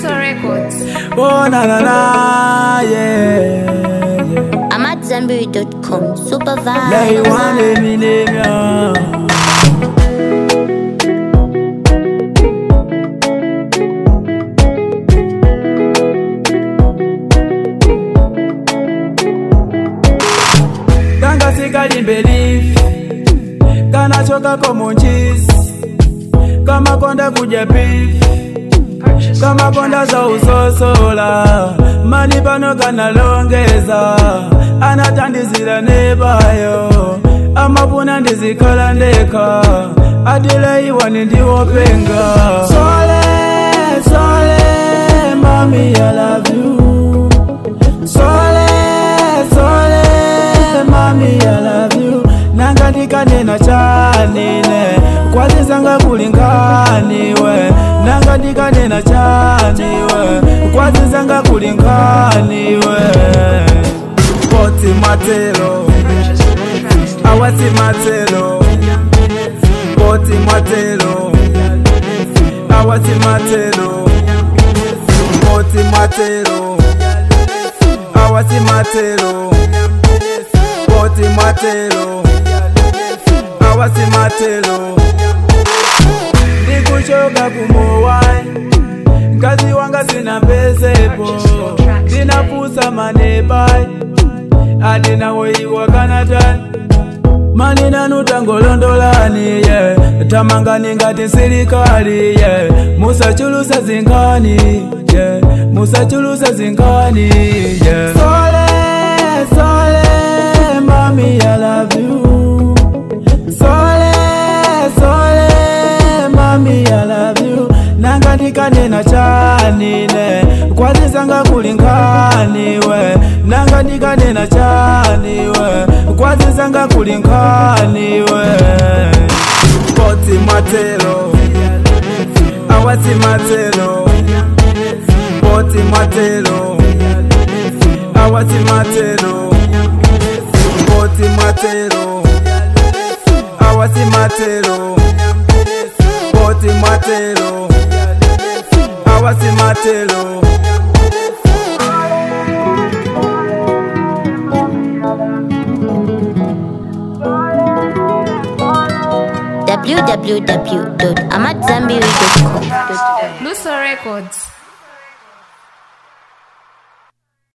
Luso Records. Oh na na na, yeah. I'm at Zambiri.com. Super vibe. They want me name ya. Kanga sikalimbe lifi, kana choka komonchisi, kama konda kuja beef, kama konda za usosola, mani pano kana longeza, anatandizira nebayo, amapuna ndizikala ndeka, adile iwani ndiwopenga. Sole, sole, mami I love you. Sole, sole, mami I love you. Nangatika nena chanine, kwazi zanga kulinkaniwe. Nangatika nena chaniwe, kwazi zanga kulinkaniwe. Poti matelo, awasi matelo. Poti matelo, awasi matelo. Poti matelo, awasi matelo. Poti matelo, awasi matelo. Ndikushoka kumowai, ngazi wanga sina pesepo. Sinapusa manebai, adina woiwa kanatani. Manina nutangolondolani, yeah. Tamangani ngati sirikali, yeah. Musachulusa zingani, yeah. Musachulusa zingani, yeah. Sole, sole, mami I love you. Sole, sole, mami I love you. Nangatika nena chanine, kwazi zanga kulinkaniwe. Nangatika nena chaniwe, kwazi zanga kulinkaniwe. Poti matelo, awasi matelo. Poti matelo, awasi matelo. Poti matelo, awasi matelo. Poti matelo, awasi matelo. www.amatzambiri.com. Luso Records.